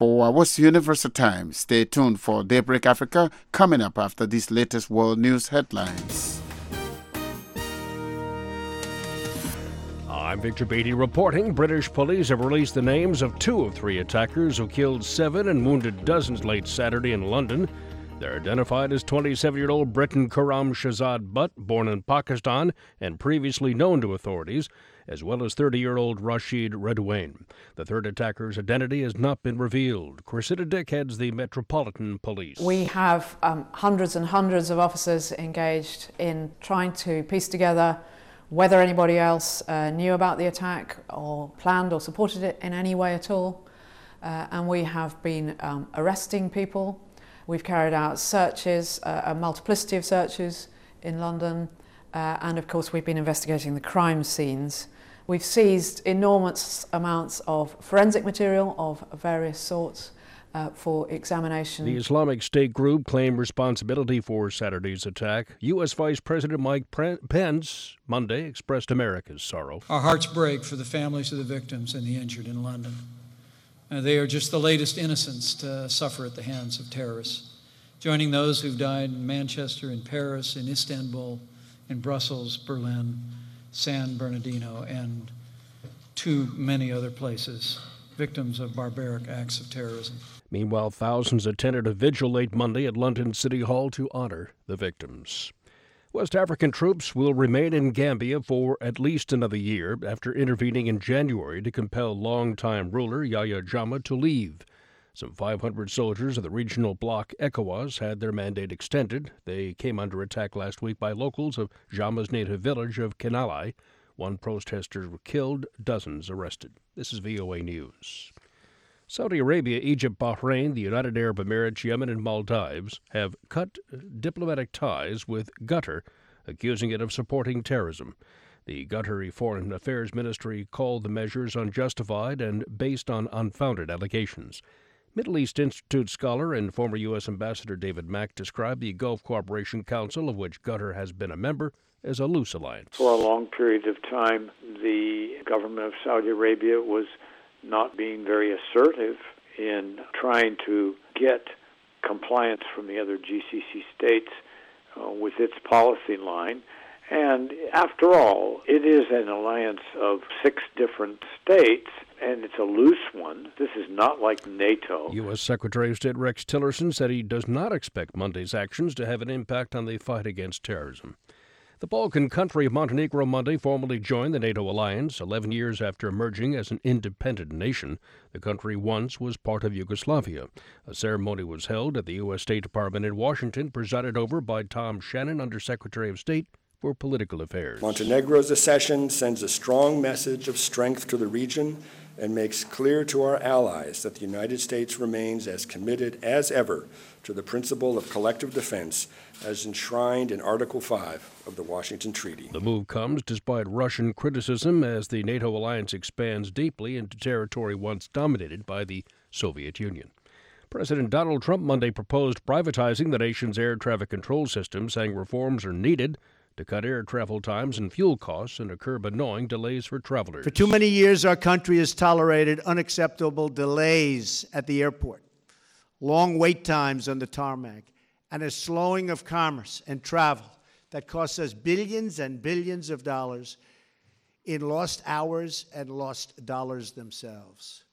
For What's Universal Time, stay tuned for Daybreak Africa coming up after these latest world news headlines. I'm Victor Beattie reporting. British police have released the names of 2 of 3 attackers who killed 7 and wounded dozens late Saturday in London. They're identified as 27-year-old Briton Khurram Shahzad Butt, born in Pakistan and previously known to authorities, as well as 30-year-old Rashid Redouane. The third attacker's identity has not been revealed. Cressida Dick heads the Metropolitan Police. We have hundreds and hundreds of officers engaged in trying to piece together whether anybody else knew about the attack or planned or supported it in any way at all. And we have been arresting people. We've carried out searches, a multiplicity of searches in London, and of course we've been investigating the crime scenes. We've seized enormous amounts of forensic material of various sorts for examination. The Islamic State group claimed responsibility for Saturday's attack. U.S. Vice President Mike Pence Monday expressed America's sorrow. Our hearts break for the families of the victims and the injured in London. They are just the latest innocents to suffer at the hands of terrorists, joining those who've died in Manchester, in Paris, in Istanbul, in Brussels, Berlin, San Bernardino, and too many other places, victims of barbaric acts of terrorism. Meanwhile, thousands attended a vigil late Monday at London City Hall to honor the victims. West African troops will remain in Gambia for at least another year after intervening in January to compel longtime ruler Yahya Jammeh to leave. Some 500 soldiers of the regional bloc ECOWAS had their mandate extended. They came under attack last week by locals of Jammeh's native village of Kenalai. 1 protester was killed, dozens arrested. This is VOA News. Saudi Arabia, Egypt, Bahrain, the United Arab Emirates, Yemen, and Maldives have cut diplomatic ties with Qatar, accusing it of supporting terrorism. The Qatari Foreign Affairs Ministry called the measures unjustified and based on unfounded allegations. Middle East Institute scholar and former U.S. Ambassador David Mack described the Gulf Cooperation Council, of which Qatar has been a member, as a loose alliance. For a long period of time, the government of Saudi Arabia was not being very assertive in trying to get compliance from the other GCC states with its policy line. And after all, it is an alliance of 6 different states, and it's a loose one. This is not like NATO. U.S. Secretary of State Rex Tillerson said he does not expect Monday's actions to have an impact on the fight against terrorism. The Balkan country of Montenegro Monday formally joined the NATO alliance 11 years after emerging as an independent nation. The country once was part of Yugoslavia. A ceremony was held at the U.S. State Department in Washington, presided over by Tom Shannon, Undersecretary of State for Political Affairs. Montenegro's accession sends a strong message of strength to the region and makes clear to our allies that the United States remains as committed as ever to the principle of collective defense as enshrined in Article 5 of the Washington Treaty. The move comes despite Russian criticism as the NATO alliance expands deeply into territory once dominated by the Soviet Union. President Donald Trump Monday proposed privatizing the nation's air traffic control system, saying reforms are needed to cut air travel times and fuel costs and to curb annoying delays for travelers. For too many years, our country has tolerated unacceptable delays at the airport, long wait times on the tarmac, and a slowing of commerce and travel that costs us billions and billions of dollars in lost hours and lost dollars themselves.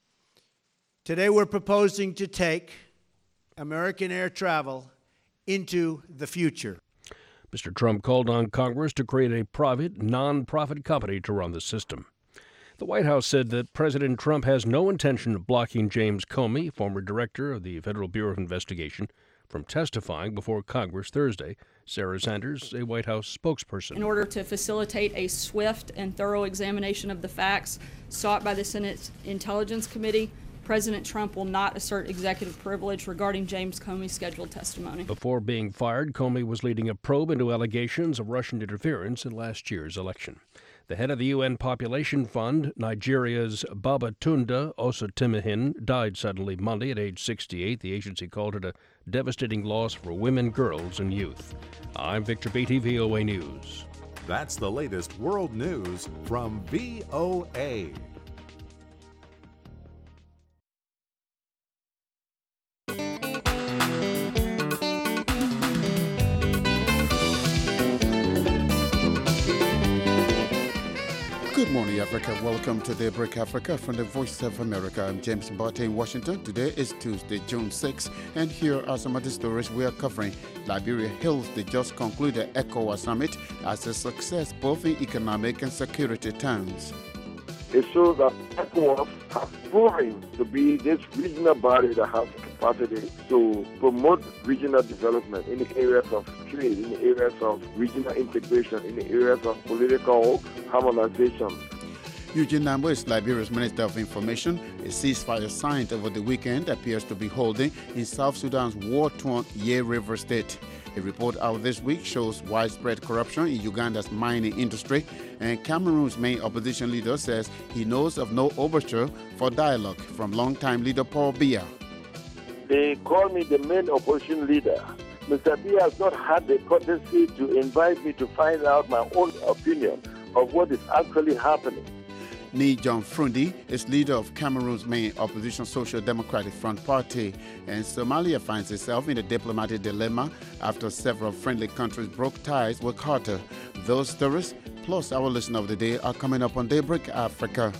Today, we're proposing to take American air travel into the future. Mr. Trump called on Congress to create a private, non-profit company to run the system. The White House said that President Trump has no intention of blocking James Comey, former director of the Federal Bureau of Investigation, from testifying before Congress Thursday. Sarah Sanders, a White House spokesperson. In order to facilitate a swift and thorough examination of the facts sought by the Senate Intelligence Committee, President Trump will not assert executive privilege regarding James Comey's scheduled testimony. Before being fired, Comey was leading a probe into allegations of Russian interference in last year's election. The head of the UN Population Fund, Nigeria's Babatunde Osotimihin, died suddenly Monday at age 68. The agency called it a devastating loss for women, girls, and youth. I'm Victor Beattie, VOA News. That's the latest world news from VOA. Africa. Welcome to Daybreak Africa from the Voice of America. I'm James Barty in Washington. Today is Tuesday, June 6, and here are some of the stories we are covering. Liberia hails the just concluded ECOWAS summit as a success both in economic and security terms. It shows that ECOWAS has proven to be this regional body that has the capacity to promote regional development in the areas of trade, in the areas of regional integration, in the areas of political harmonization. Eugene Nambo is Liberia's Minister of Information. A ceasefire signed over the weekend appears to be holding in South Sudan's war-torn Ye River state. A report out this week shows widespread corruption in Uganda's mining industry, and Cameroon's main opposition leader says he knows of no overture for dialogue from longtime leader Paul Biya. They call me the main opposition leader. Mr. Biya has not had the courtesy to invite me to find out my own opinion of what is actually happening. Ni John Frundi is leader of Cameroon's main opposition Social Democratic Front Party, and Somalia finds itself in a diplomatic dilemma after several friendly countries broke ties with Carter. Those stories, plus our listen of the day, are coming up on Daybreak Africa.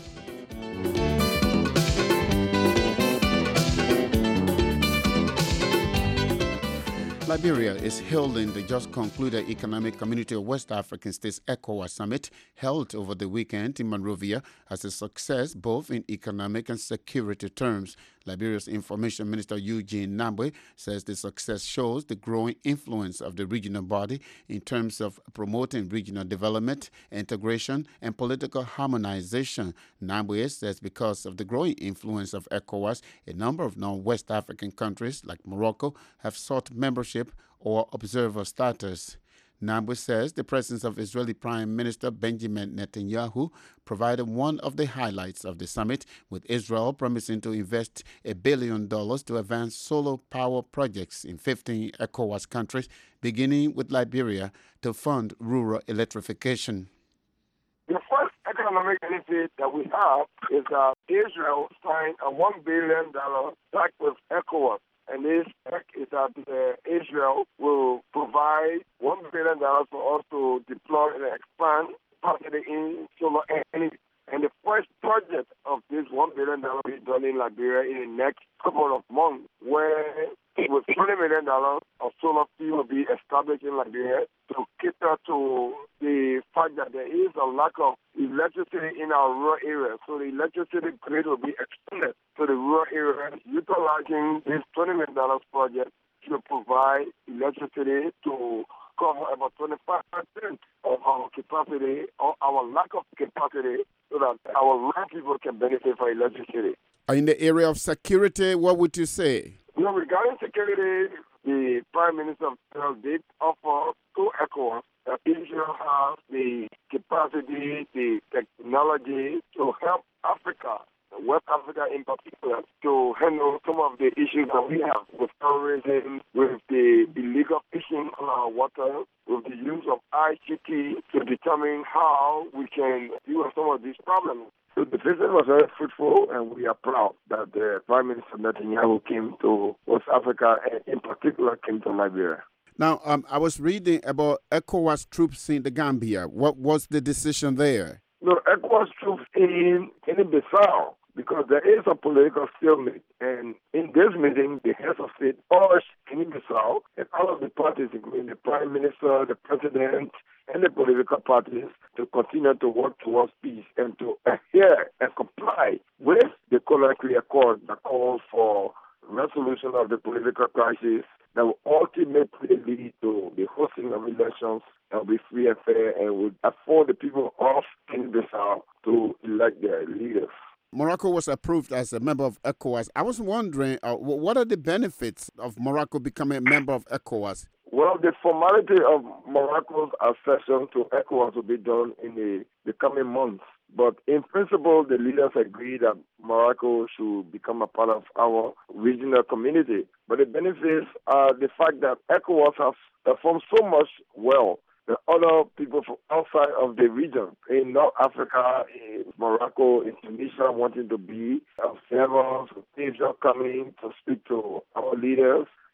Liberia is holding the just concluded Economic Community of West African States ECOWAS summit held over the weekend in Monrovia as a success both in economic and security terms. Liberia's Information Minister Eugene Nambwe says the success shows the growing influence of the regional body in terms of promoting regional development, integration, and political harmonization. Nambwe says because of the growing influence of ECOWAS, a number of non-West African countries like Morocco have sought membership or observer status. Nambwe says the presence of Israeli Prime Minister Benjamin Netanyahu provided one of the highlights of the summit, with Israel promising to invest $1 billion to advance solar power projects in 15 ECOWAS countries, beginning with Liberia, to fund rural electrification. The first economic benefit that we have is that Israel signed a $1 billion pact with ECOWAS. And this pact is that Israel will provide $1 billion for us to deploy and expand capacity in solar energy. And the first project of this $1 billion will be done in Liberia in the next couple of months, where with $20 million of solar field will be established in Liberia to cater to the fact that there is a lack of electricity in our rural areas. So the electricity grid will be extended to the rural areas, utilizing this $20 million project to provide electricity to cover about 25% of our capacity or our lack of capacity so that our rural people can benefit from electricity. In the area of security, what would you say? Regarding security, the Prime Minister of Israel did offer to ECOWAS that Israel has the capacity, the technology to help Africa, West Africa in particular, to handle some of the issues that we have with terrorism, with the illegal fishing on our waters, with the use of ICT to determine how we can deal with some of these problems. So the visit was very fruitful, and we are proud that the Prime Minister Netanyahu came to West Africa, and in particular came to Liberia. Now, I was reading about ECOWAS troops in the Gambia. What was the decision there? ECOWAS troops in Guinea-Bissau, because there is a political stalemate. And in this meeting, the heads of state urged Guinea-Bissau and all of the parties, including the Prime Minister, the President, and the political parties, to continue to work towards peace and to adhere and comply with the Conakry Accord that calls for resolution of the political crisis that will ultimately lead to the hosting of elections that will be free and fair and would afford the people of Guinea-Bissau to elect their leaders. Morocco was approved as a member of ECOWAS. I was wondering, what are the benefits of Morocco becoming a member of ECOWAS? Well, the formality of Morocco's accession to ECOWAS will be done in the coming months. But in principle, the leaders agree that Morocco should become a part of our regional community. But the benefits are the fact that ECOWAS has performed so much well. The other people from outside of the region, in North Africa, in Morocco, in Tunisia, wanting to be observers, Asia coming to speak to our leaders.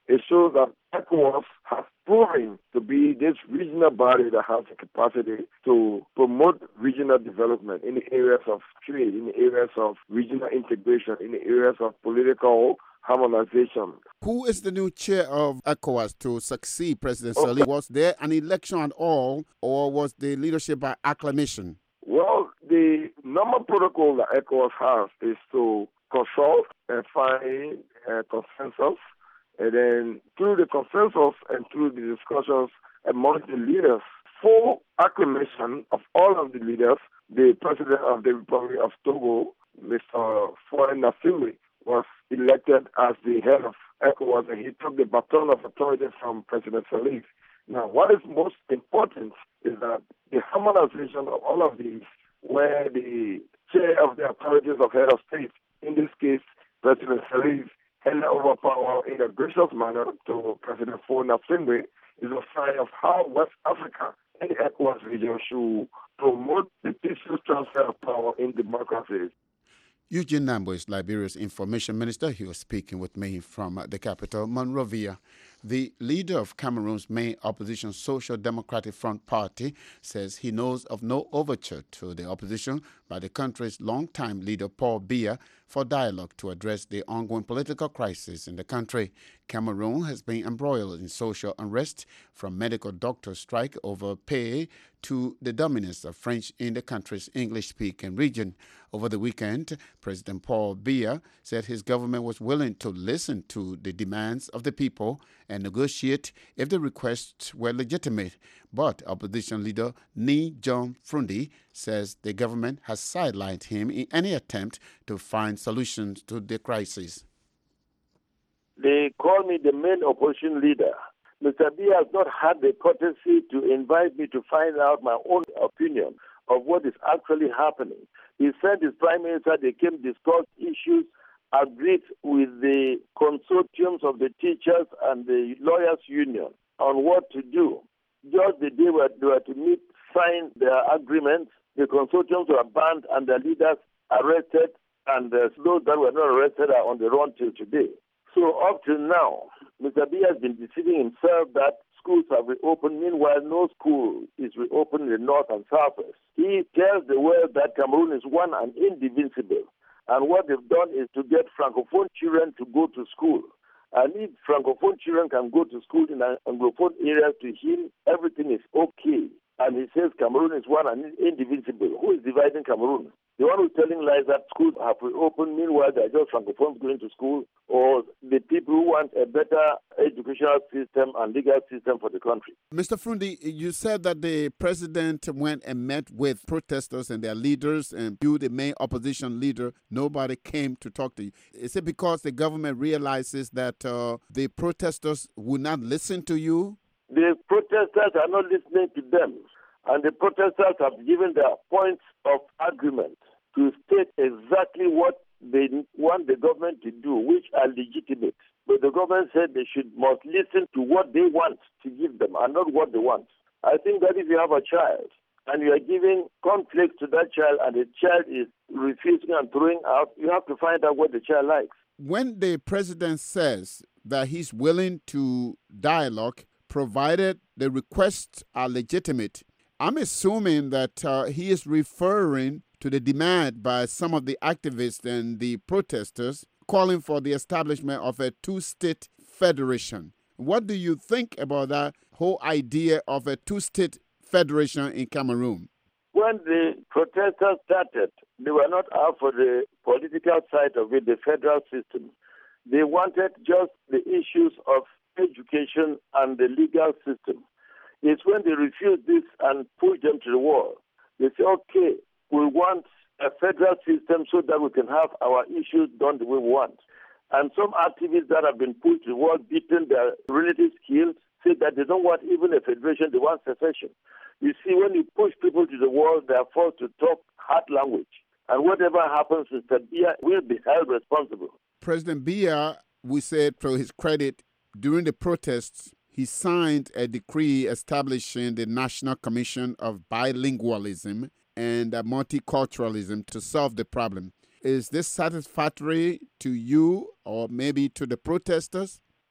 It shows that ECOWAS has proven to be this regional body that has the capacity to promote regional development in the areas of trade, in the areas of regional integration, in the areas of political harmonization. Who is the new chair of ECOWAS to succeed President Salih? Was there an election at all, or was the leadership by acclamation? Well, the normal protocol that ECOWAS has is to consult and find a consensus. And then through the consensus and through the discussions amongst the leaders, full acclamation of all of the leaders, the President of the Republic of Togo, Mr. Faure Gnassingbé, was elected as the head of ECOWAS, and he took the baton of authority from President Salih. Now, what is most important is that the harmonization of all of these, where the chair of the authorities of head of state, in this case, President Salih, handed over power in a gracious manner to President Faure Gnassingbé, is a sign of how West Africa and the ECOWAS region should promote the peaceful transfer of power in democracies. Eugene Nambo is Liberia's information minister. He was speaking with me from the capital, Monrovia. The leader of Cameroon's main opposition Social Democratic Front Party says he knows of no overture to the opposition by the country's longtime leader Paul Biya for dialogue to address the ongoing political crisis in the country. Cameroon has been embroiled in social unrest, from medical doctor strike over pay to the dominance of French in the country's English-speaking region. Over the weekend, President Paul Biya said his government was willing to listen to the demands of the people and negotiate if the requests were legitimate. But opposition leader Ni John Frundi says the government has sidelined him in any attempt to find solutions to the crisis. They call me the main opposition leader. Mr. Biya has not had the courtesy to invite me to find out my own opinion of what is actually happening. He sent his prime minister, they came discuss issues, agreed with the consortiums of the teachers and the lawyers union on what to do. Just the day they were to meet, sign their agreement, the consortiums were banned and the leaders arrested, and those that were not arrested are on the run till today. So up till now, Mr. Biya has been deceiving himself that schools have reopened. Meanwhile, no school is reopened in the north and southwest. He tells the world that Cameroon is one and indivisible. And what they've done is to get Francophone children to go to school. And if Francophone children can go to school in Anglophone areas, to him, everything is okay. And he says Cameroon is one and indivisible. Who is dividing Cameroon? The one who's telling lies that schools have reopened, meanwhile they're just Francophones going to school, or the people who want a better educational system and legal system for the country. Mr. Frundi, you said that the president went and met with protesters and their leaders, and you, the main opposition leader, nobody came to talk to you. Is it because the government realizes that the protesters would not listen to you? The protesters are not listening to them. And the protesters have given their points of agreement to state exactly what they want the government to do, which are legitimate. But the government said they must listen to what they want to give them and not what they want. I think that if you have a child and you are giving conflict to that child and the child is refusing and throwing out, you have to find out what the child likes. When the president says that he's willing to dialogue, provided the requests are legitimate, I'm assuming that he is referring to the demand by some of the activists and the protesters calling for the establishment of a two-state federation. What do you think about that whole idea of a two-state federation in Cameroon? When the protesters started, they were not out for the political side of it, the federal system. They wanted just the issues of education and the legal system. It's when they refuse this and push them to the wall. They say, okay, we want a federal system so that we can have our issues done the way we want. And some activists that have been pushed to the wall, beaten, their relatives killed, say that they don't want even a federation, they want secession. You see, when you push people to the wall, they are forced to talk hard language. And whatever happens, Mr. Biya will be held responsible. President Biya, we said to his credit, during the protests, he signed a decree establishing the National Commission of Bilingualism and Multiculturalism to solve the problem. Is this satisfactory to you or maybe to the protesters? He is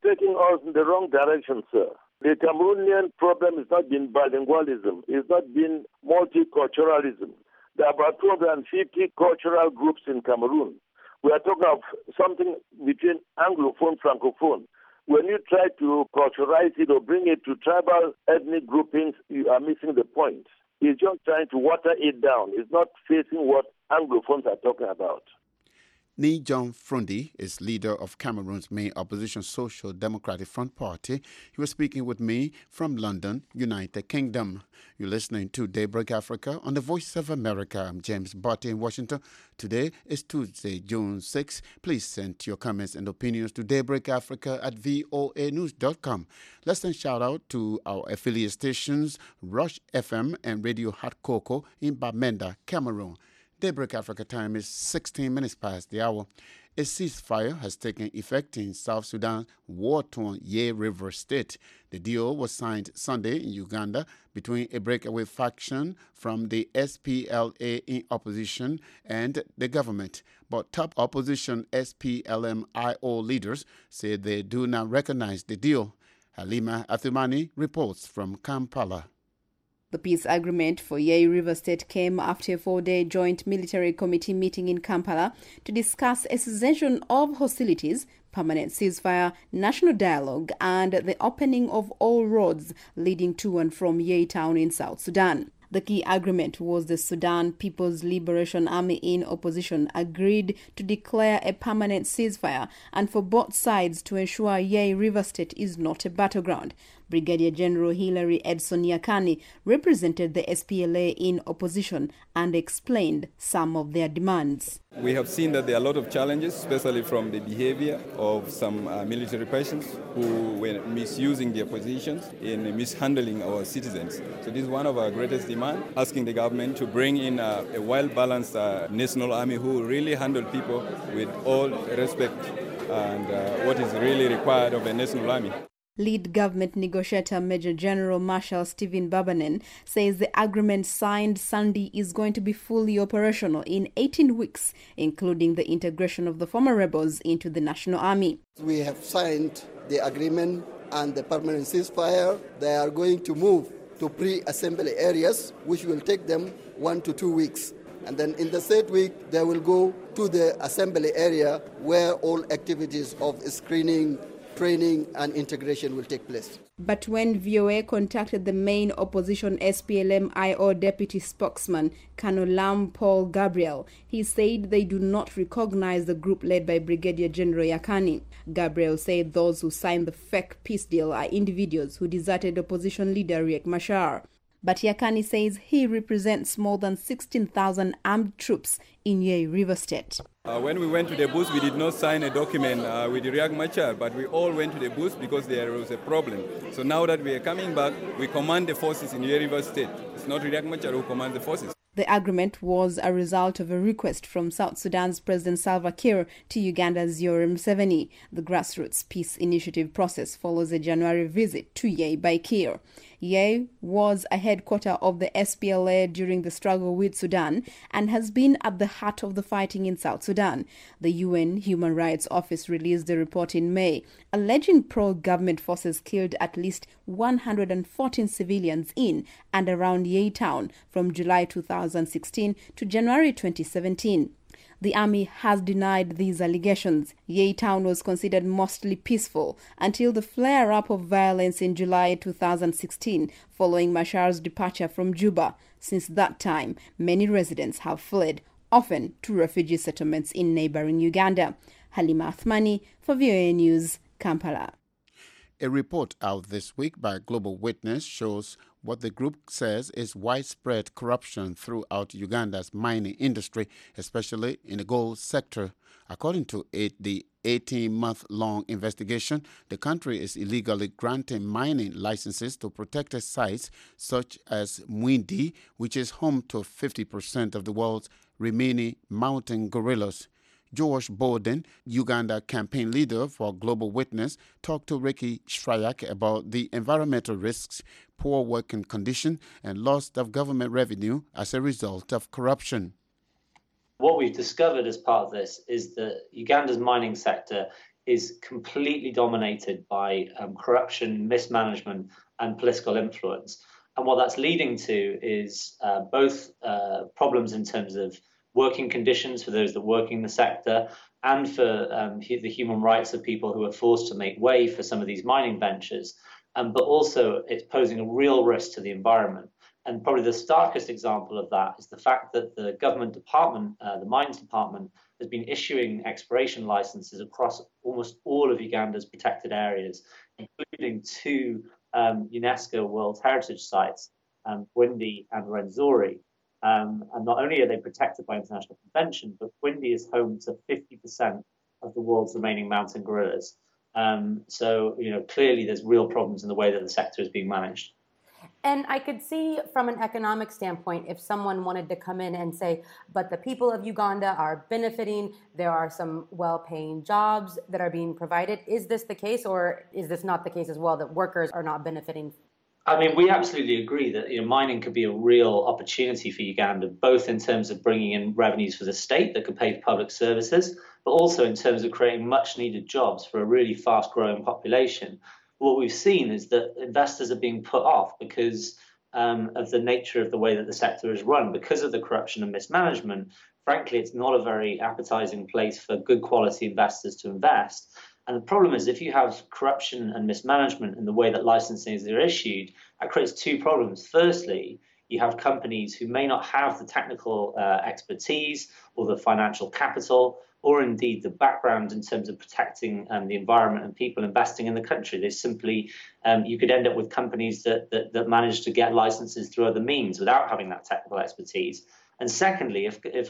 taking us in the wrong direction, sir. The Cameroonian problem has not been bilingualism. It's not been multiculturalism. There are about 250 cultural groups in Cameroon. We are talking of something between Anglophone, Francophone. When you try to culturalize it or bring it to tribal ethnic groupings, you are missing the point. It's just trying to water it down. It's not facing what Anglophones are talking about. Ni John Frundi is leader of Cameroon's main opposition Social Democratic Front Party. He was speaking with me from London, United Kingdom. You're listening to Daybreak Africa on the Voice of America. I'm James Botti in Washington. Today is Tuesday, June 6. Please send your comments and opinions to daybreakafrica@voanews.com. Let's then shout out to our affiliate stations, Rush FM and Radio Hot Cocoa in Bamenda, Cameroon. Daybreak Africa time is 16 minutes past the hour. A ceasefire has taken effect in South Sudan's war-torn Yei River State. The deal was signed Sunday in Uganda between a breakaway faction from the SPLA in opposition and the government. But top opposition SPLM-IO leaders say they do not recognize the deal. Halima Athumani reports from Kampala. The peace agreement for Yei River State came after a 4-day joint military committee meeting in Kampala to discuss a cessation of hostilities, permanent ceasefire, national dialogue, and the opening of all roads leading to and from Yei town in South Sudan. The key agreement was the Sudan People's Liberation Army in opposition agreed to declare a permanent ceasefire and for both sides to ensure Yei River State is not a battleground. Brigadier General Hilary Edson Yakani represented the SPLA in opposition and explained some of their demands. We have seen that there are a lot of challenges, especially from the behavior of some military persons who were misusing their positions in mishandling our citizens. So this is one of our greatest demands, asking the government to bring in a well-balanced national army who really handle people with all respect and what is really required of a national army. Lead government negotiator Major General Marshal Stephen Babanen says the agreement signed Sunday is going to be fully operational in 18 weeks, including the integration of the former rebels into the National Army. We have signed the agreement and the permanent ceasefire. They are going to move to pre-assembly areas, which will take them 1 to 2 weeks. And then in the third week, they will go to the assembly area where all activities of screening, training and integration will take place. But when VOA contacted the main opposition SPLM-IO deputy spokesman, Colonel Lam Paul Gabriel, he said they do not recognize the group led by Brigadier General Yakani. Gabriel said those who signed the fake peace deal are individuals who deserted opposition leader Riek Machar. But Yakani says he represents more than 16,000 armed troops in Yei River State. When we went to the bush, we did not sign a document with Riek Machar, but we all went to the bush because there was a problem. So now that we are coming back, we command the forces in Yei River State. It's not Riek Machar who commands the forces. The agreement was a result of a request from South Sudan's President Salva Kiir to Uganda's Yoweri Museveni. The grassroots peace initiative process follows a January visit to Yei by Kiir. Yei was a headquarter of the SPLA during the struggle with Sudan and has been at the heart of the fighting in South Sudan. The UN Human Rights Office released a report in May alleging pro-government forces killed at least 114 civilians in and around Yei town from July 2016 to January 2017. The army has denied these allegations. Yei town was considered mostly peaceful until the flare-up of violence in July 2016 following Machar's departure from Juba. Since that time, many residents have fled, often to refugee settlements in neighboring Uganda. Halima Athmani for VOA News, Kampala. A report out this week by Global Witness shows what the group says is widespread corruption throughout Uganda's mining industry, especially in the gold sector. According to the 18-month-long investigation, the country is illegally granting mining licenses to protected sites such as Mwindi, which is home to 50% of the world's remaining mountain gorillas. George Bowden, Uganda campaign leader for Global Witness, talked to Ricky Shryak about the environmental risks, poor working conditions, and loss of government revenue as a result of corruption. What we've discovered as part of this is that Uganda's mining sector is completely dominated by corruption, mismanagement, and political influence. And what that's leading to is both problems in terms of working conditions for those that work in the sector and for the human rights of people who are forced to make way for some of these mining ventures. But also it's posing a real risk to the environment. And probably the starkest example of that is the fact that the government department, the mines department, has been issuing exploration licenses across almost all of Uganda's protected areas, including 2 UNESCO World Heritage Sites, Bwindi and Rwenzori. And not only are they protected by international convention, but Bwindi is home to 50% of the world's remaining mountain gorillas. So, clearly there's real problems in the way that the sector is being managed. And I could see from an economic standpoint, if someone wanted to come in and say, but the people of Uganda are benefiting, there are some well-paying jobs that are being provided. Is this the case, or is this not the case as well, that workers are not benefiting? I mean, we absolutely agree that mining could be a real opportunity for Uganda, both in terms of bringing in revenues for the state that could pay for public services, but also in terms of creating much-needed jobs for a really fast-growing population. What we've seen is that investors are being put off because of the nature of the way that the sector is run, because of the corruption and mismanagement. Frankly, it's not a very appetizing place for good quality investors to invest. And the problem is, if you have corruption and mismanagement in the way that licenses are issued, that creates 2 problems. Firstly, you have companies who may not have the technical expertise or the financial capital, or indeed the background in terms of protecting the environment and people investing in the country. They simply, you could end up with companies that manage to get licenses through other means without having that technical expertise. And secondly,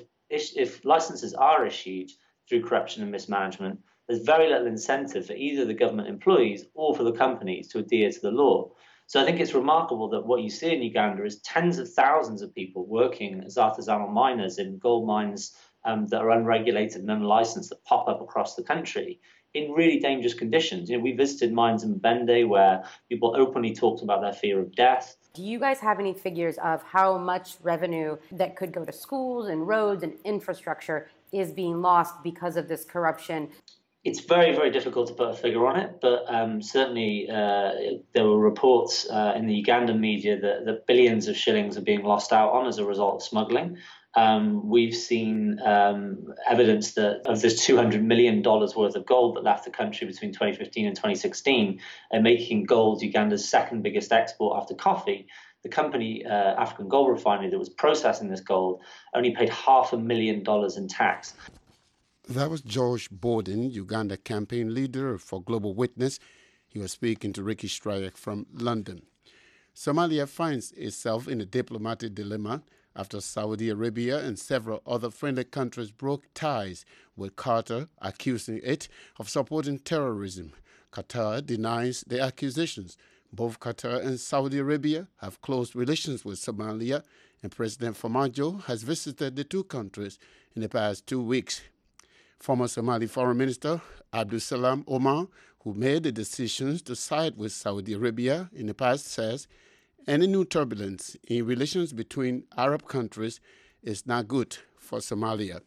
if licenses are issued through corruption and mismanagement, there's very little incentive for either the government employees or for the companies to adhere to the law. So I think it's remarkable that what you see in Uganda is tens of thousands of people working as artisanal miners in gold mines that are unregulated and unlicensed that pop up across the country in really dangerous conditions. We visited mines in Mbende where people openly talked about their fear of death. Do you guys have any figures of how much revenue that could go to schools and roads and infrastructure is being lost because of this corruption? It's very, very difficult to put a figure on it, but certainly there were reports in the Ugandan media that billions of shillings are being lost out on as a result of smuggling. We've seen evidence that of this $200 million worth of gold that left the country between 2015 and 2016, making gold Uganda's second biggest export after coffee. The company, African Gold Refinery, that was processing this gold only paid $500,000 in tax. That was George Borden, Uganda campaign leader for Global Witness. He was speaking to Ricky Strayek from London. Somalia finds itself in a diplomatic dilemma after Saudi Arabia and several other friendly countries broke ties with Qatar, accusing it of supporting terrorism. Qatar denies the accusations. Both Qatar and Saudi Arabia have close relations with Somalia, and President Farmajo has visited the 2 countries in the past 2 weeks. Former Somali Foreign Minister Abdusalam Omar, who made the decisions to side with Saudi Arabia in the past, says any new turbulence in relations between Arab countries is not good for Somalia.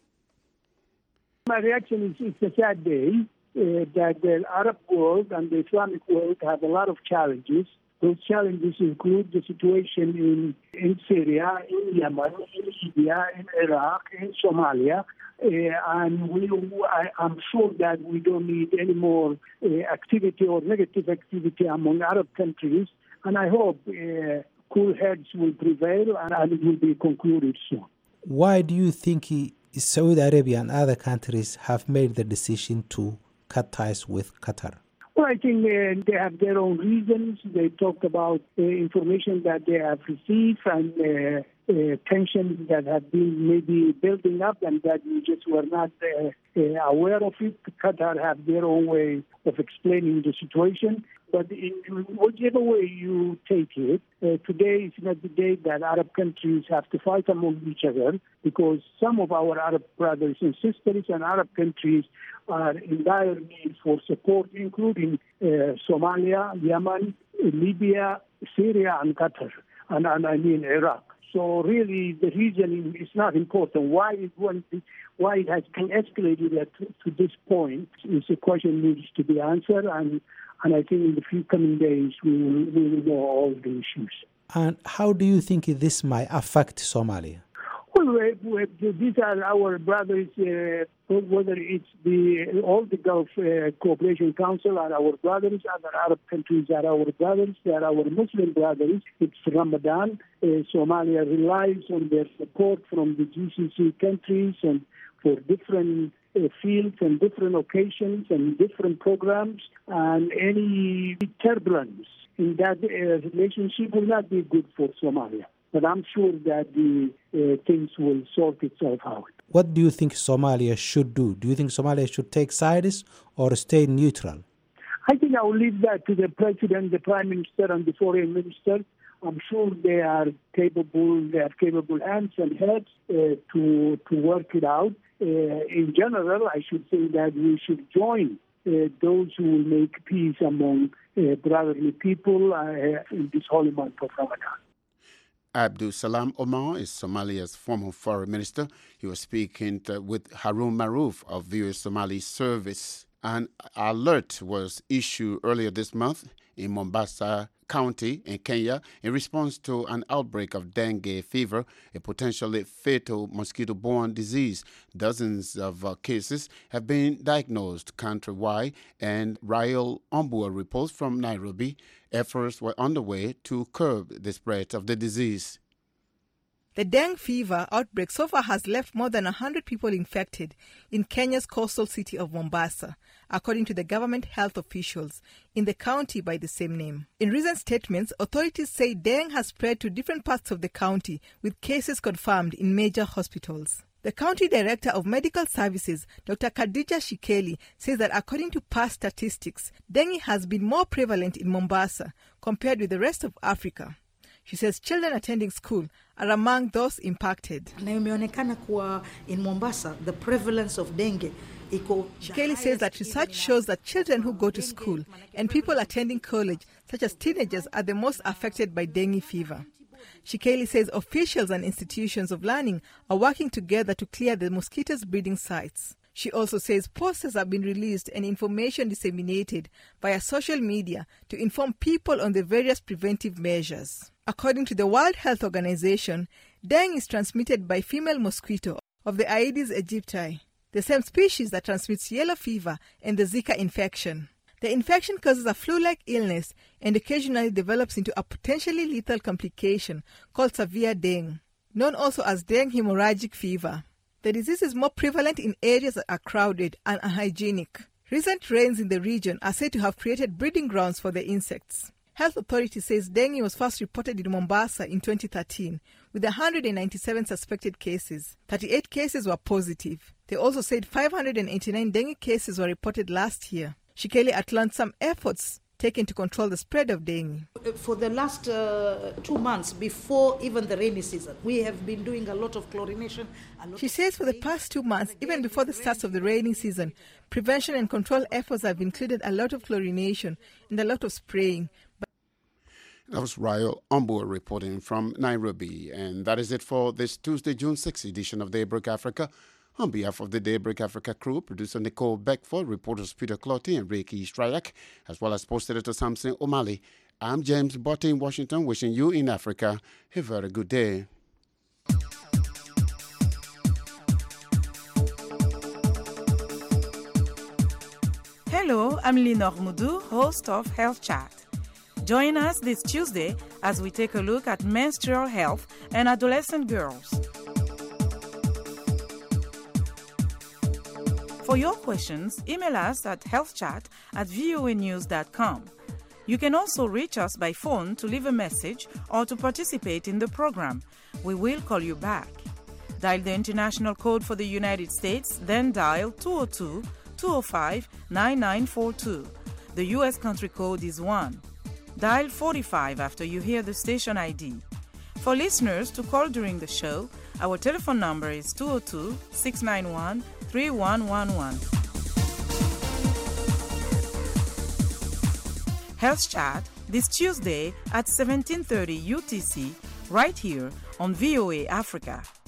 My reaction is it's a sad day that the Arab world and the Islamic world have a lot of challenges. Those challenges include the situation in Syria, in Yemen, in Libya, in Iraq, in Somalia. And I'm sure that we don't need any more activity or negative activity among Arab countries. And I hope cool heads will prevail and it will be concluded soon. Why do you think Saudi Arabia and other countries have made the decision to cut ties with Qatar? Well, I think they have their own reasons. They talked about information that they have received and tensions that have been maybe building up and that we just were not aware of it. Qatar have their own way of explaining the situation. But in whichever way you take it, today is not the day that Arab countries have to fight among each other, because some of our Arab brothers and sisters and Arab countries are in dire need for support, including Somalia, Yemen, Libya, Syria, and Qatar, and I mean Iraq. So really, the reason is not important. Why it has been escalated to this point is a question needs to be answered, and I think in the few coming days we will know all the issues. And how do you think this might affect Somalia? Well, these are our brothers, whether it's all the Gulf Cooperation Council are our brothers, other Arab countries are our brothers, they are our Muslim brothers. It's Ramadan. Somalia relies on their support from the GCC countries and for different fields and different occasions and different programs, and any turbulence in that relationship will not be good for Somalia. But I'm sure that the things will sort itself out. What do you think Somalia should do? Do you think Somalia should take sides or stay neutral? I think I will leave that to the President, the Prime Minister, and the Foreign Minister. I'm sure they are capable. They have capable hands and heads to work it out. In general, I should say that we should join those who will make peace among brotherly people in this holy month of Ramadan. Abdul Salam Omar is Somalia's former foreign minister. He was speaking with Harun Maruf of VOA Somali Service. An alert was issued earlier this month in Mombasa County in Kenya in response to an outbreak of dengue fever, a potentially fatal mosquito-borne disease. Dozens of cases have been diagnosed countrywide, and Rael Ombua reports from Nairobi. Efforts were underway to curb the spread of the disease. The dengue fever outbreak so far has left more than 100 people infected in Kenya's coastal city of Mombasa, according to the government health officials in the county by the same name. In recent statements, authorities say dengue has spread to different parts of the county, with cases confirmed in major hospitals. The County Director of Medical Services, Dr. Khadija Shikeli, says that according to past statistics, dengue has been more prevalent in Mombasa compared with the rest of Africa. She says children attending school are among those impacted. Na imeonekana kuwa in Mombasa, the prevalence of dengue. Shikeli says that research shows that children who go to school and people attending college, such as teenagers, are the most affected by dengue fever. Shikeli says officials and institutions of learning are working together to clear the mosquitoes' breeding sites. She also says posters have been released and information disseminated via social media to inform people on the various preventive measures. According to the World Health Organization, dengue is transmitted by female mosquito of the Aedes aegypti, the same species that transmits yellow fever and the Zika infection. The infection causes a flu-like illness and occasionally develops into a potentially lethal complication called severe dengue, known also as dengue hemorrhagic fever. The disease is more prevalent in areas that are crowded and unhygienic. Recent rains in the region are said to have created breeding grounds for the insects. Health Authority says dengue was first reported in Mombasa in 2013 with 197 suspected cases. 38 cases were positive. They also said 589 dengue cases were reported last year. Shikeli outlined some efforts taken to control the spread of dengue. For the last 2 months, before even the rainy season, we have been doing a lot of chlorination. She says for the past 2 months, even before the start of the rainy season, prevention and control efforts have included a lot of chlorination and a lot of spraying. That was Rael Ombua reporting from Nairobi. And that is it for this Tuesday, June 6th edition of Daybreak Africa. On behalf of the Daybreak Africa crew, producer Nicole Beckford, reporters Peter Clotty and Reiki Strayak, as well as post editor Samson O'Malley, I'm James Botte in Washington, wishing you in Africa a very good day. Hello, I'm Lenore Moudou, host of Health Chat. Join us this Tuesday as we take a look at menstrual health and adolescent girls. For your questions, email us at healthchat@voanews.com. You can also reach us by phone to leave a message or to participate in the program. We will call you back. Dial the international code for the United States, then dial 202-205-9942. The U.S. country code is 1. Dial 45 after you hear the station ID. For listeners to call during the show, our telephone number is 202-691-3111. Health Chat this Tuesday at 17:30 UTC, right here on VOA Africa.